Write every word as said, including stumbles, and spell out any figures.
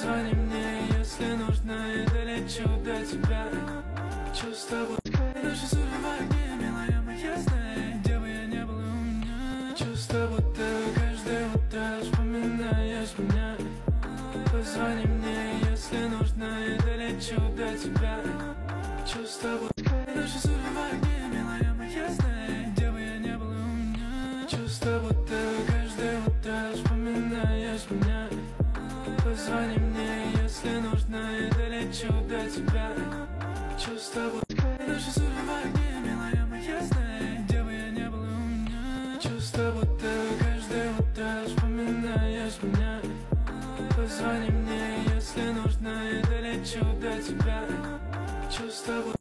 Позвони мне, если нужно, я долечу до тебя. Чувства будут наши суровые огни, милая моя, знай, где бы я не был у меня. Чувства будто каждое утро вспоминаешь меня. Позвони мне, если нужно, я долечу до тебя. Чувства будут наши суровые огни, милая моя, знай, где бы я не был у меня. Чувства будто каждое утро вспоминаешь меня. Позвони мне, если нужно, я долечу до тебя. Чувства будут наши суровые огни, милая моя, знай, где бы я не был у меня. Чувства будто каждое утро вспоминаешь меня. Позвони мне, если нужно, я долечу до тебя. Чувства будут